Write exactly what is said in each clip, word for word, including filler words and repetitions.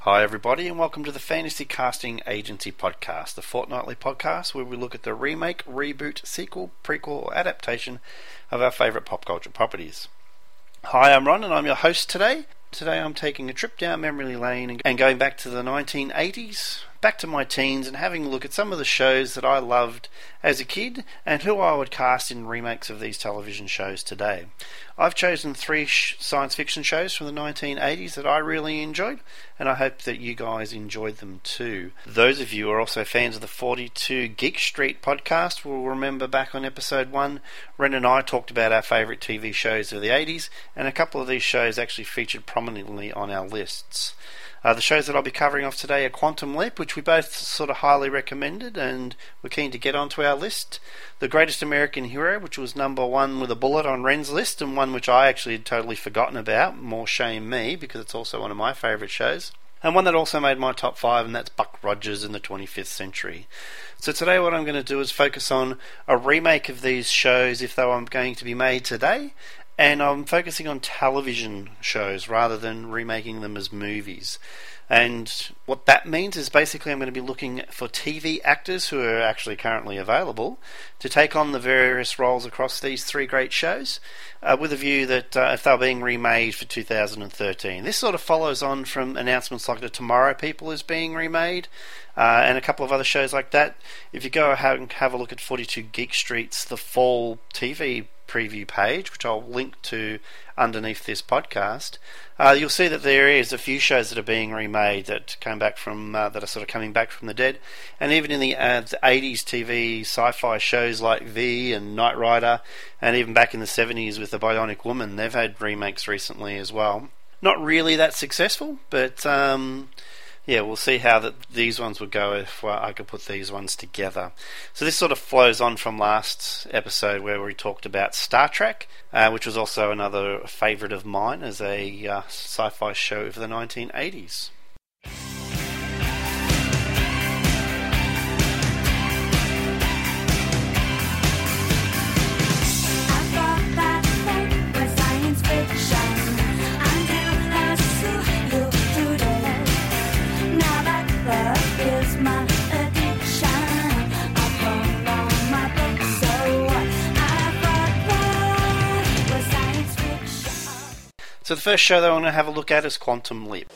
Hi everybody and welcome to the Fantasy Casting Agency Podcast, the fortnightly podcast where we look at the remake, reboot, sequel, prequel or adaptation of our favourite pop culture properties. Hi, I'm Ron and I'm your host today. Today I'm taking a trip down memory lane and going back to the nineteen eighties, back to my teens, and having a look at some of the shows that I loved as a kid and who I would cast in remakes of these television shows today. I've chosen three sh- science fiction shows from the nineteen eighties that I really enjoyed, and I hope that you guys enjoyed them too. Those of you who are also fans of the forty-two Geek Street podcast will remember back on episode one, Ren and I talked about our favourite T V shows of the eighties, and a couple of these shows actually featured prominently on our lists. Uh, the shows that I'll be covering off today are Quantum Leap, which we both sort of highly recommended and we're keen to get onto our list. The Greatest American Hero, which was number one with a bullet on Ren's list, and one which I actually had totally forgotten about, more shame me, because it's also one of my favourite shows. And one that also made my top five, and that's Buck Rogers in the twenty-fifth Century. So today what I'm going to do is focus on a remake of these shows if they were going to be made today. And I'm focusing on television shows rather than remaking them as movies. And what that means is basically I'm going to be looking for T V actors who are actually currently available to take on the various roles across these three great shows, uh, with a view that uh, if they're being remade for two thousand thirteen. This sort of follows on from announcements like The Tomorrow People is being remade, uh, and a couple of other shows like that. If you go and have a look at forty-two Geek Street's The Fall T V preview page, which I'll link to underneath this podcast, uh, you'll see that there is a few shows that are being remade that came back from uh, that are sort of coming back from the dead, and even in the, uh, the eighties T V sci-fi shows like V and Knight Rider, and even back in the seventies with The Bionic Woman, they've had remakes recently as well. Not really that successful, but um, yeah, we'll see how that these ones would go if uh, I could put these ones together. So this sort of flows on from last episode where we talked about Star Trek, uh, which was also another favourite of mine as a uh, sci-fi show of the nineteen eighties. So the first show that I want to have a look at is Quantum Leap.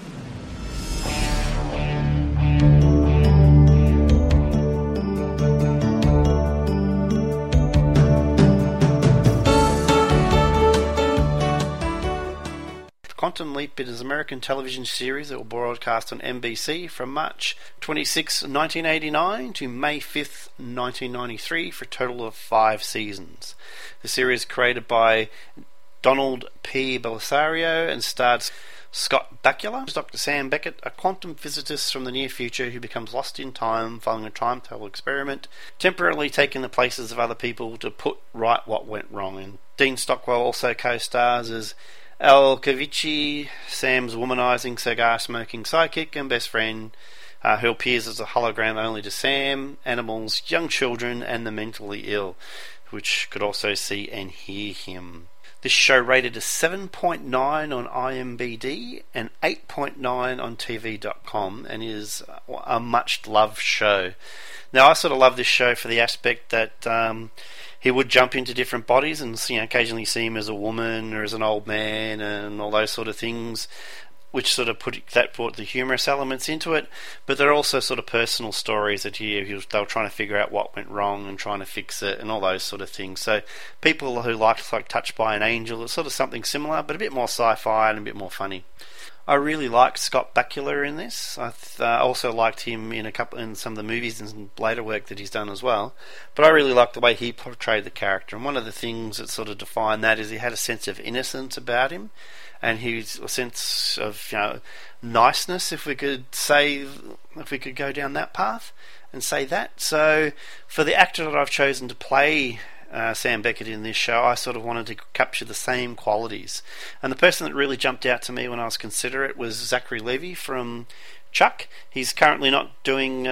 Quantum Leap is an American television series that will broadcast on N B C from March twenty-sixth, nineteen eighty-nine to May fifth, nineteen ninety-three for a total of five seasons. The series is created by Donald P. Bellisario and starred Scott Bakula, Doctor Sam Beckett, a quantum physicist from the near future who becomes lost in time following a time travel experiment, temporarily taking the places of other people to put right what went wrong. And Dean Stockwell also co-stars as Al Cavici, Sam's womanizing, cigar-smoking sidekick and best friend, uh, who appears as a hologram only to Sam, animals, young children, and the mentally ill, which could also see and hear him. This show rated a seven point nine on I M D B and eight point nine on T V dot com and is a much loved show. Now I sort of love this show for the aspect that um, he would jump into different bodies and, you know, occasionally see him as a woman or as an old man and all those sort of things, which sort of put that brought the humorous elements into it. But there are also sort of personal stories that he, he was, they were trying to figure out what went wrong and trying to fix it and all those sort of things. So people who liked like Touched by an Angel, it's sort of something similar, but a bit more sci-fi and a bit more funny. I really liked Scott Bakula in this. I th- uh, also liked him in a couple in some of the movies and some later work that he's done as well. But I really liked the way he portrayed the character. And one of the things that sort of defined that is he had a sense of innocence about him, and his a sense of, you know, niceness, if we could say, if we could go down that path and say that. So for the actor that I've chosen to play Uh, Sam Beckett in this show, I sort of wanted to capture the same qualities. And the person that really jumped out to me when I was considering it was Zachary Levi from Chuck. He's currently not doing uh,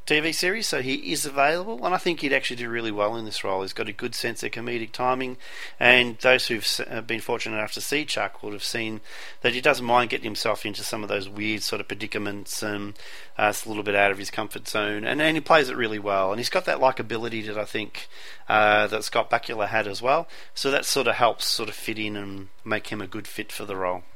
T V series, so he is available, and I think he'd actually do really well in this role. He's got a good sense of comedic timing, and those who've been fortunate enough to see Chuck would have seen that he doesn't mind getting himself into some of those weird sort of predicaments, and uh, it's a little bit out of his comfort zone, and, and he plays it really well, and he's got that likability that I think uh, that Scott Bakula had as well, so that sort of helps sort of fit in and make him a good fit for the role.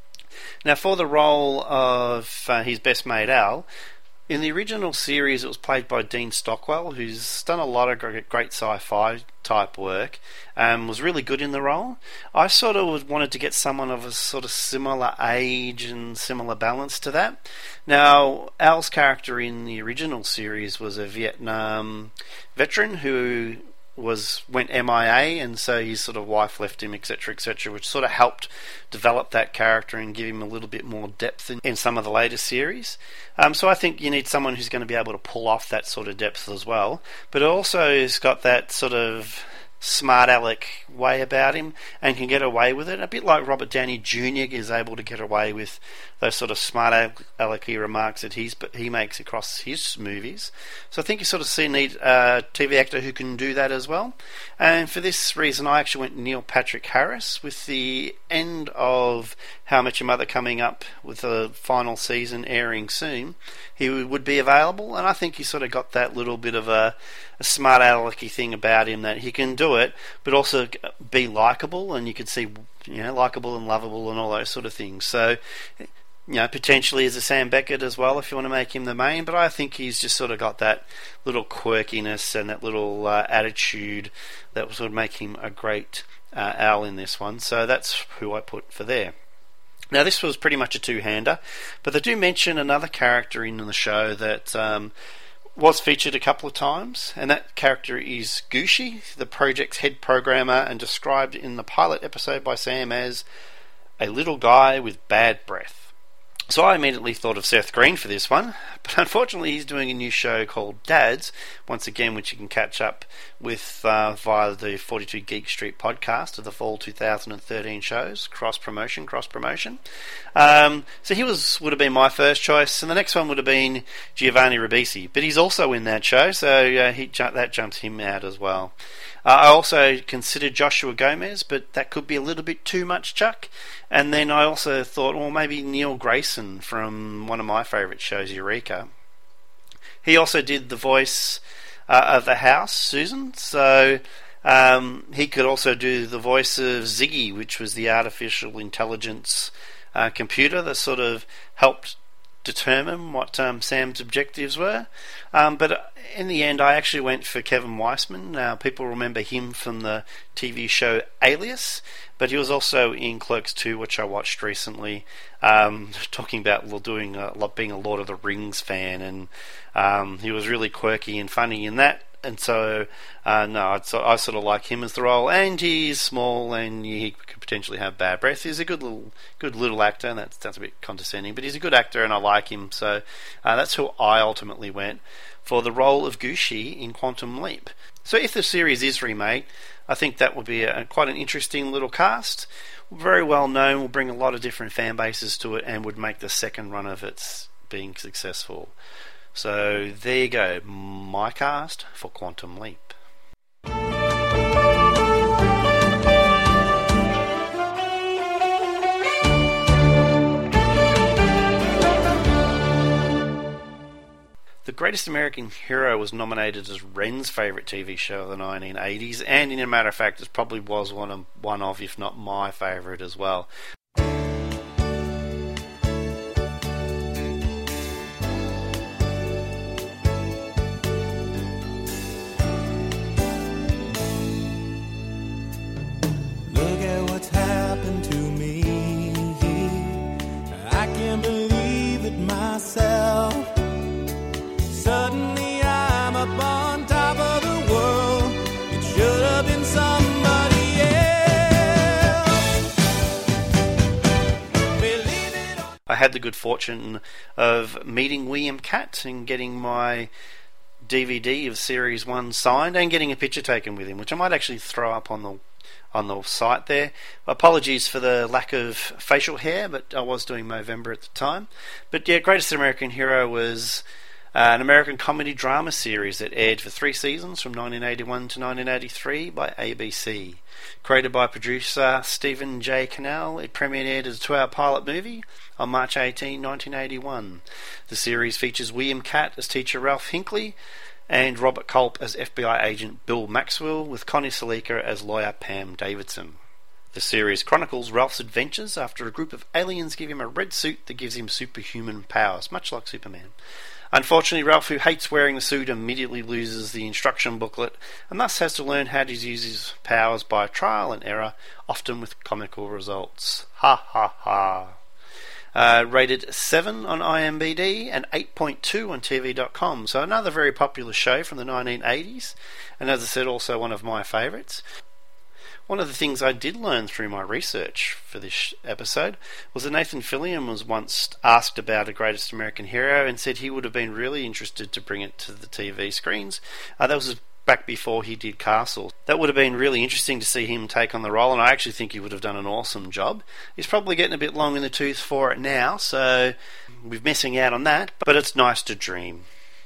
Now, for the role of uh, his best mate Al, in the original series, it was played by Dean Stockwell, who's done a lot of great sci-fi type work, and was really good in the role. I sort of wanted to get someone of a sort of similar age and similar balance to that. Now, Al's character in the original series was a Vietnam veteran who was went M I A, and so his sort of wife left him, etc, etc, which sort of helped develop that character and give him a little bit more depth in, in some of the later series. Um, so I think you need someone who's going to be able to pull off that sort of depth as well, but also has got that sort of smart aleck way about him and can get away with it, a bit like Robert Downey Junior is able to get away with those sort of smart alecky remarks that he's but he makes across his movies. So I think you sort of see a neat uh, T V actor who can do that as well. And for this reason, I actually went Neil Patrick Harris. With the end of How I Met Your Mother coming up, with the final season airing soon, he would be available, and I think he sort of got that little bit of a, a smart alecky thing about him, that he can do it, but also be likeable, and you could see, you know, likeable and lovable and all those sort of things. So, you know, potentially as a Sam Beckett as well, if you want to make him the main, but I think he's just sort of got that little quirkiness and that little uh, attitude that would make him a great uh, Al in this one. So that's who I put for there. Now, this was pretty much a two-hander, but they do mention another character in the show that um, was featured a couple of times, and that character is Gooshi, the project's head programmer, and described in the pilot episode by Sam as a little guy with bad breath. So I immediately thought of Seth Green for this one, but unfortunately he's doing a new show called Dads, once again, which you can catch up with uh, via the forty-two Geek Street podcast of the fall two thousand thirteen shows, cross promotion, cross promotion. Um, so he was would have been my first choice, and the next one would have been Giovanni Ribisi, but he's also in that show, so uh, he that jumps him out as well. Uh, I also considered Joshua Gomez, but that could be a little bit too much Chuck. And then I also thought, well, maybe Neil Grayson from one of my favourite shows, Eureka. He also did the voice uh, of the house, Susan, so um, he could also do the voice of Ziggy, which was the artificial intelligence uh, computer that sort of helped determine what um, Sam's objectives were. Um, but in the end, I actually went for Kevin Weissman. Now, people remember him from the T V show Alias, but he was also in Clerks two, which I watched recently, um, talking about doing a, being a Lord of the Rings fan, and um, he was really quirky and funny in that. And so, uh, no, I'd, so I sort of like him as the role, and he's small, and he could potentially have bad breath. He's a good little, good little actor, and that sounds a bit condescending, but he's a good actor, and I like him. So uh, that's who I ultimately went for the role of Gooshi in Quantum Leap. So if the series is remade, I think that would be a, quite an interesting little cast. Very well known, will bring a lot of different fan bases to it, and would make the second run of it being successful. So there you go, my cast for Quantum Leap. The Greatest American Hero was nominated as Ren's favourite T V show of the nineteen eighties, and in a matter of fact, it probably was one of, one of if not my favourite as well. Suddenly I'm up on top of the world. It should have been somebody else. I had the good fortune of meeting William Catt and getting my D V D of Series one signed and getting a picture taken with him, which I might actually throw up on the on the site there. Apologies for the lack of facial hair, but I was doing Movember at the time. But yeah, Greatest American Hero was Uh, an American comedy drama series that aired for three seasons from nineteen eighty-one to nineteen eighty-three by A B C. Created by producer Stephen J. Cannell, it premiered as a two-hour pilot movie on March eighteenth, nineteen eighty-one. The series features William Catt as teacher Ralph Hinckley and Robert Culp as F B I agent Bill Maxwell, with Connie Salika as lawyer Pam Davidson. The series chronicles Ralph's adventures after a group of aliens give him a red suit that gives him superhuman powers, much like Superman. Unfortunately, Ralph, who hates wearing the suit, immediately loses the instruction booklet and thus has to learn how to use his powers by trial and error, often with comical results. Ha ha ha. Uh, rated seven on I M D B and eight point two on T V dot com, so another very popular show from the nineteen eighties, and as I said, also one of my favourites. One of the things I did learn through my research for this episode was that Nathan Fillion was once asked about A Greatest American Hero and said he would have been really interested to bring it to the T V screens. Uh, that was back before he did Castle. That would have been really interesting to see him take on the role, and I actually think he would have done an awesome job. He's probably getting a bit long in the tooth for it now, so we're missing out on that, but it's nice to dream.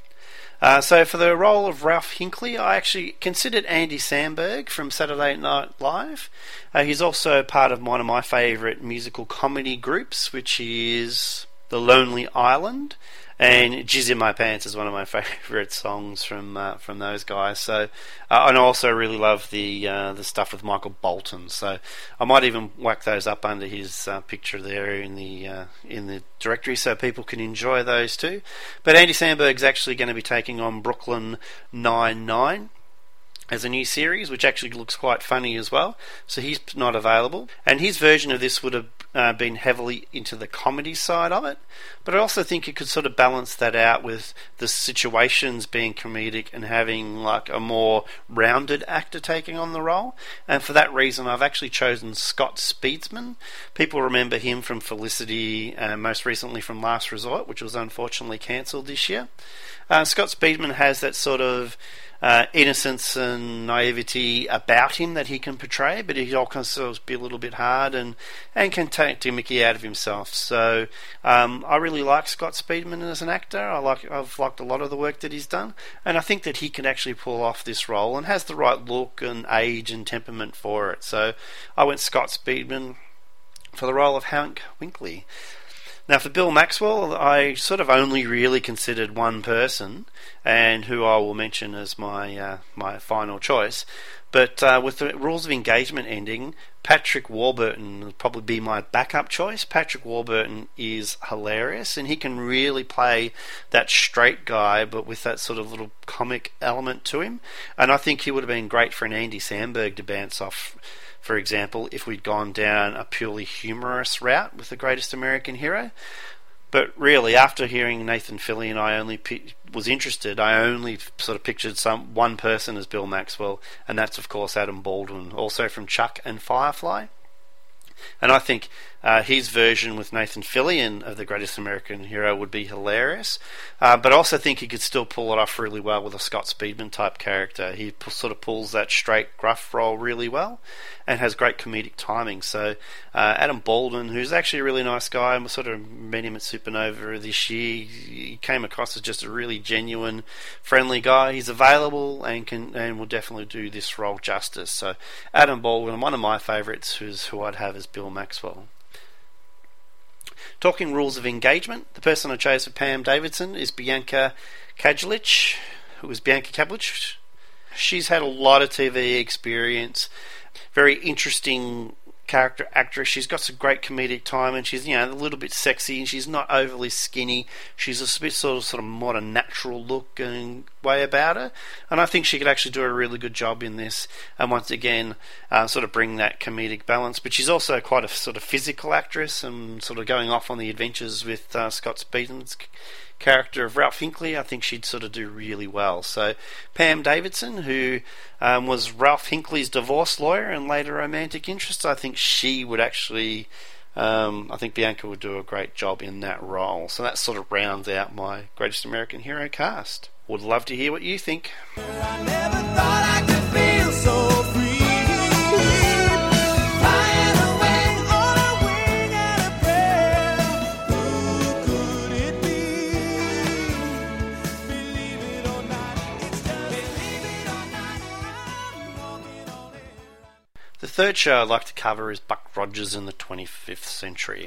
Uh, so for the role of Ralph Hinckley, I actually considered Andy Samberg from Saturday Night Live. Uh, he's also part of one of my favourite musical comedy groups, which is The Lonely Island, and Jizz in My Pants is one of my favourite songs from uh, from those guys. So, uh, and I also really love the uh, the stuff with Michael Bolton. So I might even whack those up under his uh, picture there in the uh, in the directory, so people can enjoy those too. But Andy Samberg's actually going to be taking on Brooklyn Nine-Nine as a new series, which actually looks quite funny as well. So he's not available, and his version of this would have uh, been heavily into the comedy side of it. But I also think you could sort of balance that out with the situations being comedic and having like a more rounded actor taking on the role. And for that reason, I've actually chosen Scott Speedsman. People remember him from Felicity, and most recently from Last Resort, which was unfortunately cancelled this year. Uh, Scott Speedsman has that sort of Uh, innocence and naivety about him that he can portray, but he can also be a little bit hard and, and can take the mickey out of himself. So um, I really like Scott Speedsman as an actor. I like I've liked a lot of the work that he's done, and I think that he can actually pull off this role and has the right look and age and temperament for it. So I went Scott Speedsman for the role of Hank Winkley. Now for Bill Maxwell, I sort of only really considered one person, and who I will mention as my uh, my final choice. But uh, with the Rules of Engagement ending, Patrick Warburton would probably be my backup choice. Patrick Warburton is hilarious, and he can really play that straight guy, but with that sort of little comic element to him. And I think he would have been great for an Andy Samberg to bounce off, for example, if we'd gone down a purely humorous route with The Greatest American Hero. But really, after hearing Nathan Fillion, I only p- was interested. I only sort of pictured some one person as Bill Maxwell, and that's of course Adam Baldwin, also from Chuck and Firefly. And I think uh, his version with Nathan Fillion of The Greatest American Hero would be hilarious. Uh, but I also think he could still pull it off really well with a Scott Speedsman type character. He p- sort of pulls that straight, gruff role really well and has great comedic timing. So uh, Adam Baldwin, who's actually a really nice guy, I sort of met him at Supernova this year. He came across as just a really genuine, friendly guy. He's available and can and will definitely do this role justice. So Adam Baldwin, one of my favourites, who's who I'd have as Bill Maxwell. Talking rules of engagement, the person I chose for Pam Davidson is Bianca Kajlich, who is Bianca Kajlich. She's had a lot of T V experience, very interesting character actress. She's got some great comedic time, and she's, you know, a little bit sexy, and she's not overly skinny. She's a bit sort of sort of more a natural look and way about her, and I think she could actually do a really good job in this, and once again uh, sort of bring that comedic balance. But she's also quite a sort of physical actress, and sort of going off on the adventures with uh, Scott Speedsman's character of Ralph Hinckley. I think she'd sort of do really well. So Pam Davidson, who um, was Ralph Hinckley's divorce lawyer and later romantic interest, I think she would actually um, I think Bianca would do a great job in that role. So that sort of rounds out my Greatest American Hero cast. Would love to hear what you think. I never thought I could feel so free. Flying away on a wing and a prayer. Who could it be? The third show I'd like to cover is Buck Rogers in the twenty-fifth Century.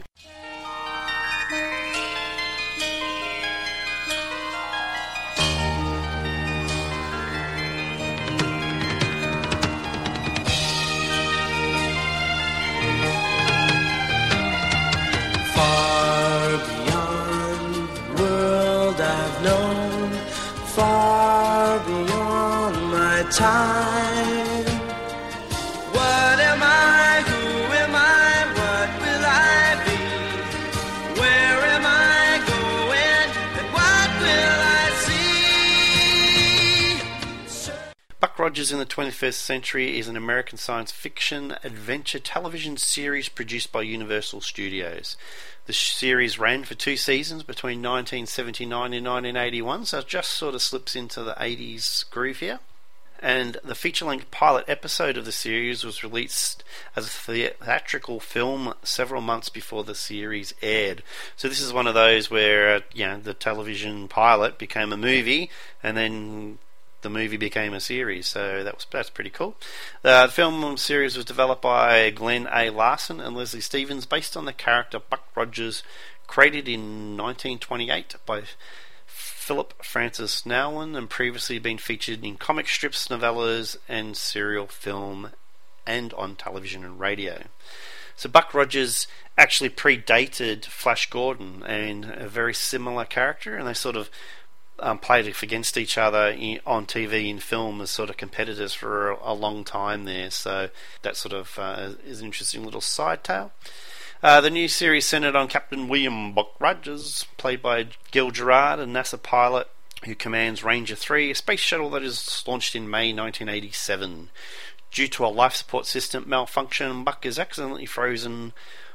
Far beyond the world I've known, far beyond my time. What am I? Who am I? What will I be? Where am I going? And what will I see? Buck Rogers in the twenty-first Century is an American science fiction adventure television series produced by Universal Studios. The series ran for two seasons between nineteen seventy-nine and nineteen eighty-one, so it just sort of slips into the eighties groove here. And the feature-length pilot episode of the series was released as a theatrical film several months before the series aired. So this is one of those where, you know, the television pilot became a movie, and then the movie became a series, so that was that's pretty cool. Uh, the film series was developed by Glenn A. Larson and Leslie Stevens, based on the character Buck Rogers, created in nineteen twenty-eight by Philip Francis Nowlin, and previously been featured in comic strips, novellas, and serial film, and on television and radio. So Buck Rogers actually predated Flash Gordon, and a very similar character, and they sort of Um, played against each other in, on T V and film as sort of competitors for a, a long time there, so that sort of uh, is an interesting little side tale. Uh, the new series centered on Captain William Buck Rogers, played by Gil Gerard, a NASA pilot who commands Ranger three, a space shuttle that is launched in May nineteen eighty-seven. Due to a life support system malfunction, Buck is accidentally frozen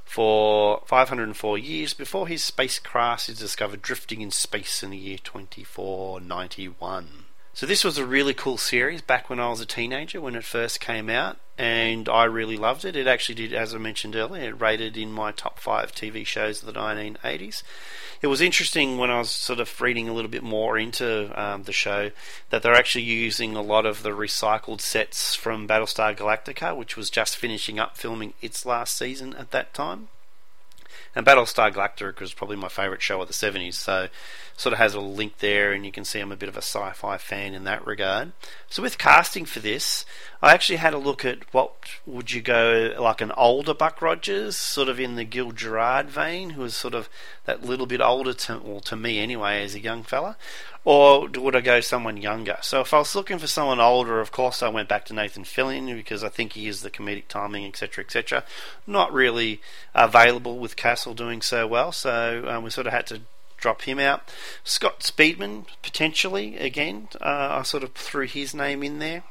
for five hundred four years before his spacecraft is discovered drifting in space in the year twenty-four ninety-one. So this was a really cool series back when I was a teenager when it first came out, and I really loved it. It actually did, as I mentioned earlier, it rated in my top five T V shows of the nineteen eighties. It was interesting when I was sort of reading a little bit more into um, the show that they're actually using a lot of the recycled sets from Battlestar Galactica, which was just finishing up filming its last season at that time. And Battlestar Galactica was probably my favourite show of the seventies, so sort of has a link there, and you can see I'm a bit of a sci-fi fan in that regard. So with casting for this, I actually had a look at what would you go, like an older Buck Rogers, sort of in the Gil Gerard vein, who was sort of that little bit older, to, well, to me anyway, as a young fella, or would I go someone younger? So if I was looking for someone older, of course I went back to Nathan Fillion, because I think he is the comedic timing, etc, et cetera. Not really available with Castle doing so well, so um, we sort of had to drop him out. Scott Speedman, potentially, again, uh, I sort of threw his name in there.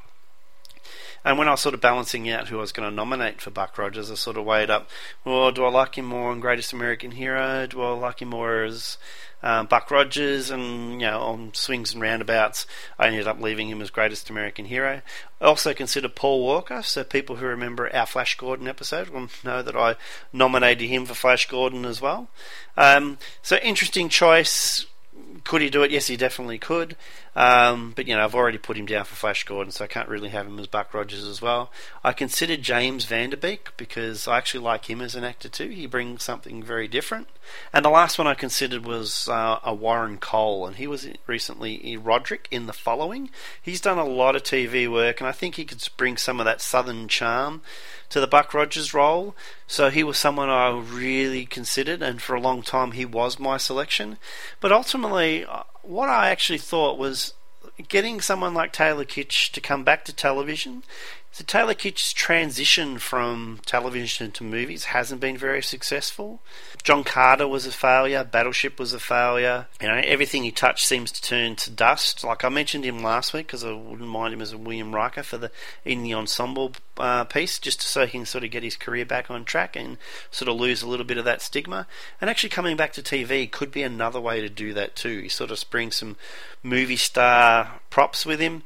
And when I was sort of balancing out who I was going to nominate for Buck Rogers, I sort of weighed up, well, do I like him more on Greatest American Hero? Do I like him more as um, Buck Rogers? And, you know, on swings and roundabouts, I ended up leaving him as Greatest American Hero. I also consider Paul Walker, so people who remember our Flash Gordon episode will know that I nominated him for Flash Gordon as well. Um, so interesting choice. Could he do it? Yes, he definitely could. Um, but, you know, I've already put him down for Flash Gordon, so I can't really have him as Buck Rogers as well. I considered James Van Der Beek, because I actually like him as an actor too. He brings something very different. And the last one I considered was uh, a Warren Cole, and he was recently in Roderick in The Following. He's done a lot of T V work, and I think he could bring some of that southern charm to the Buck Rogers role. So he was someone I really considered, and for a long time he was my selection. But ultimately, what I actually thought was getting someone like Taylor Kitsch to come back to television. So Taylor Kitsch's transition from television to movies hasn't been very successful. John Carter was a failure. Battleship was a failure. You know, everything he touched seems to turn to dust. Like I mentioned him last week, because I wouldn't mind him as a William Riker for the in the ensemble uh, piece, just so he can sort of get his career back on track and sort of lose a little bit of that stigma. And actually coming back to T V could be another way to do that too. He sort of brings some movie star props with him.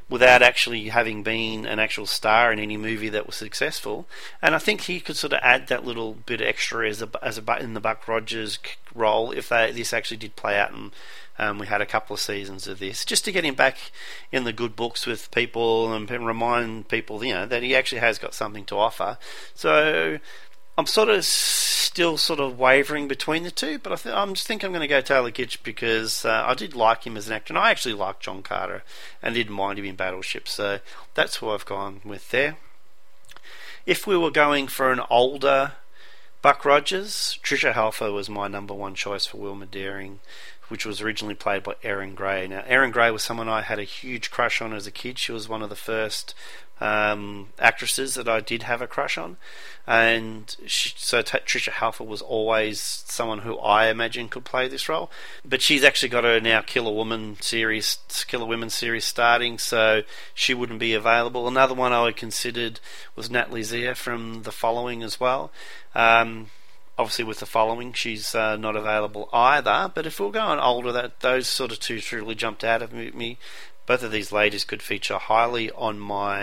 without actually having been an actual star in any movie that was successful. And I think he could sort of add that little bit extra as a, as a in the Buck Rogers role if they, this actually did play out, and um, we had a couple of seasons of this, just to get him back in the good books with people and remind people, you know, that he actually has got something to offer. So I'm sort of still sort of wavering between the two, but I th- I'm just think I'm going to go Taylor Kitsch because uh, I did like him as an actor, and I actually liked John Carter and didn't mind him in Battleship, so that's who I've gone with there. If we were going for an older Buck Rogers, Tricia Helfer was my number one choice for Wilma Deering, which was originally played by Erin Gray. Now, Erin Gray was someone I had a huge crush on as a kid. She was one of the first um, actresses that I did have a crush on, and she, so t- Tricia Helfer was always someone who I imagine could play this role. But she's actually got her now Killer Woman series, Killer Women series starting, so she wouldn't be available. Another one I considered was Natalie Zia from The Following as well. Um, Obviously, with The Following, she's uh, not available either. But if we're going older, that those sort of two really jumped out of me. Both of these ladies could feature highly on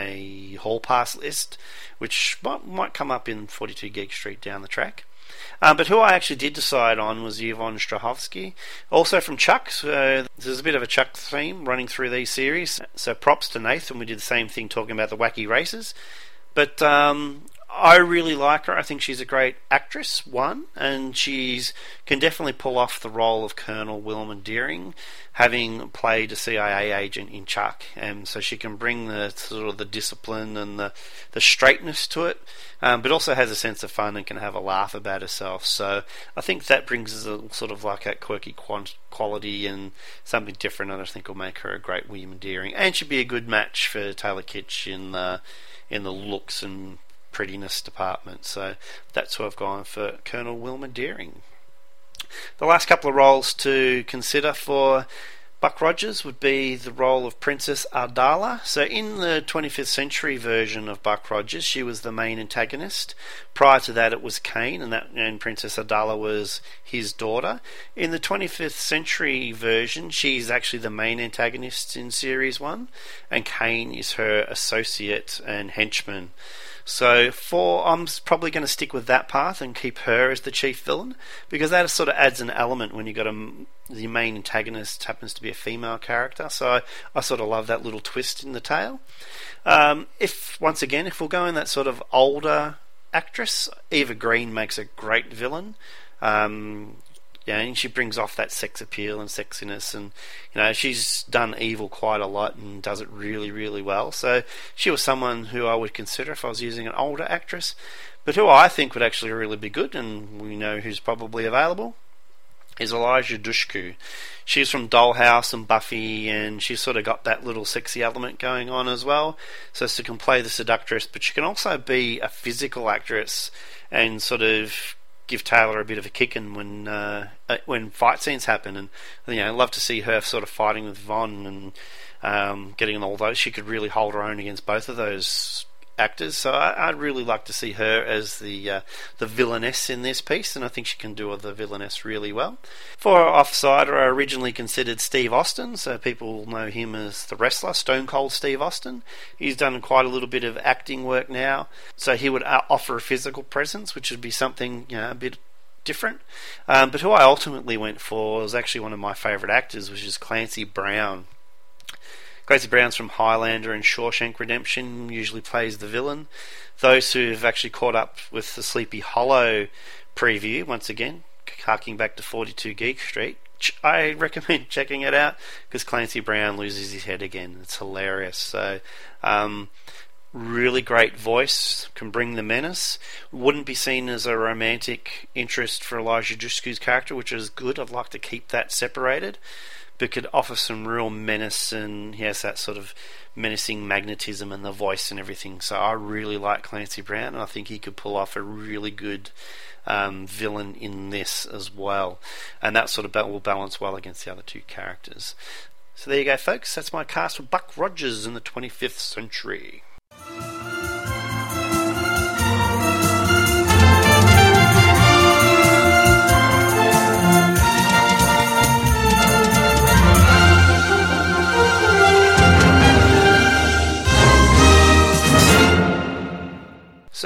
my Hall Pass list, which might, might come up in forty-two Geek Street down the track. Um, but who I actually did decide on was Yvonne Strahovski, also from Chuck. So there's a bit of a Chuck theme running through these series. So props to Nathan. We did the same thing talking about the wacky races. But um, I really like her. I think she's a great actress, one, and she's can definitely pull off the role of Colonel Wilma Deering, having played a C I A agent in Chuck, and so she can bring the sort of the discipline and the, the straightness to it, um, but also has a sense of fun and can have a laugh about herself. So I think that brings us a sort of like a quirky quality and something different, and I think will make her a great Wilma Deering, and she'd be a good match for Taylor Kitsch in the in the looks and prettiness department. So that's who I've gone for, Colonel Wilma Deering. The last couple of roles to consider for Buck Rogers would be the role of Princess Ardala. So in the twenty-fifth century version of Buck Rogers, she was the main antagonist. Prior to that, it was Kane, and that and Princess Ardala was his daughter. In the twenty-fifth century version, she's actually the main antagonist in series one, and Kane is her associate and henchman. So for I'm probably going to stick with that path and keep her as the chief villain, because that sort of adds an element when you got a the main antagonist happens to be a female character. So I, I sort of love that little twist in the tale. Um, if once again, if we'll go in that sort of older actress, Eva Green makes a great villain. Um, Yeah, and she brings off that sex appeal and sexiness, and you know she's done evil quite a lot and does it really, really well. So she was someone who I would consider if I was using an older actress, but who I think would actually really be good, and we know who's probably available, is Elijah Dushku. She's from Dollhouse and Buffy, and she's sort of got that little sexy element going on as well. So she can play the seductress, but she can also be a physical actress and sort of give Taylor a bit of a kicking when uh, when fight scenes happen, and you know, love to see her sort of fighting with Vaughn and um, getting all those. She could really hold her own against both of those actors. So I, I'd really like to see her as the uh, the villainess in this piece, and I think she can do the villainess really well. For Offsider, I originally considered Steve Austin, so people know him as the wrestler, Stone Cold Steve Austin. He's done quite a little bit of acting work now, so he would offer a physical presence, which would be something, you know, a bit different. Um, but who I ultimately went for was actually one of my favourite actors, which is Clancy Brown. Clancy Brown's from Highlander and Shawshank Redemption, usually plays the villain. Those who've actually caught up with the Sleepy Hollow preview, once again, harking back to forty-two Geek Street, I recommend checking it out, because Clancy Brown loses his head again. It's hilarious. So, um, really great voice, can bring the menace. Wouldn't be seen as a romantic interest for Elijah Dushku's character, which is good. I'd like to keep that separated, but could offer some real menace, and he has that sort of menacing magnetism and the voice and everything. So I really like Clancy Brown, and I think he could pull off a really good um, villain in this as well. And that sort of will balance well against the other two characters. So there you go, folks. That's my cast for Buck Rogers in the twenty-fifth century.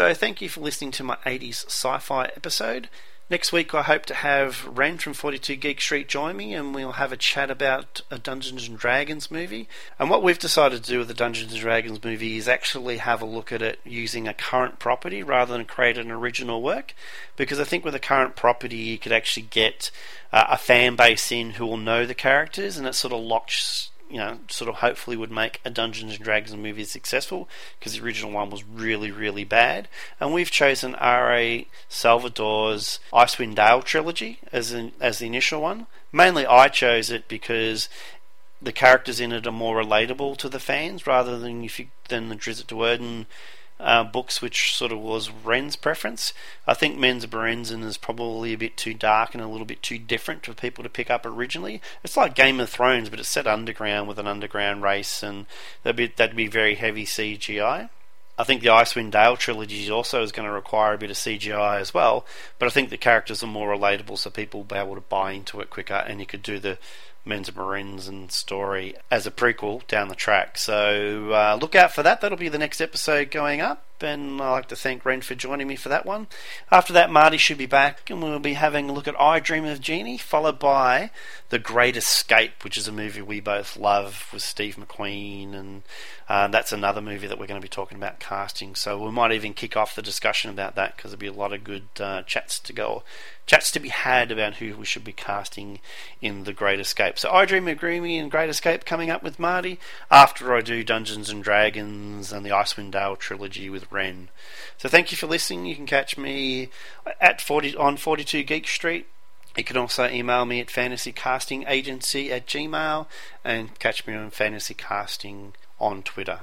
So thank you for listening to my eighties sci-fi episode. Next week I hope to have Ren from forty-two Geek Street join me, and we'll have a chat about a Dungeons and Dragons movie. And what we've decided to do with the Dungeons and Dragons movie is actually have a look at it using a current property rather than create an original work, because I think with a current property you could actually get uh, a fan base in who will know the characters, and it sort of locks, you know, sort of hopefully would make a Dungeons and Dragons movie successful, because the original one was really, really bad. And we've chosen R A Salvador's Icewind Dale trilogy as an, as the initial one. Mainly I chose it because the characters in it are more relatable to the fans, rather than if you, than the Drizzt Do'Urden Uh, books, which sort of was Ren's preference. I think Men's Berenzin is probably a bit too dark and a little bit too different for people to pick up originally. It's like Game of Thrones, but it's set underground with an underground race, and that'd be, that'd be very heavy C G I. I think the Icewind Dale trilogy also is going to require a bit of C G I as well, but I think the characters are more relatable, so people will be able to buy into it quicker, and you could do the Men's Berenzin story as a prequel down the track. So uh, look out for that. That'll be the next episode going up, and I'd like to thank Ren for joining me for that one. After that, Marty should be back, and we'll be having a look at I Dream of Jeannie, followed by The Great Escape, which is a movie we both love with Steve McQueen, and uh, that's another movie that we're going to be talking about casting. So we might even kick off the discussion about that, because there'll be a lot of good uh, chats to go, chats to be had about who we should be casting in The Great Escape. So I Dream of Jeannie and Great Escape coming up with Marty after I do Dungeons and Dragons and the Icewind Dale trilogy with Ren. So thank you for listening. You can catch me at forty on forty-two Geek Street. You can also email me at fantasycastingagency at gmail, and catch me on Fantasy Casting on Twitter.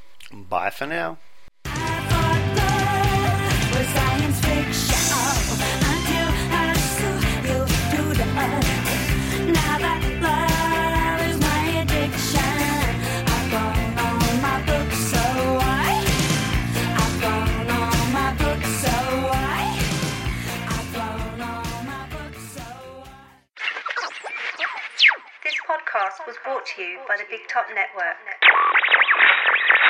Bye for now. This podcast was brought to you by the Big Top Network.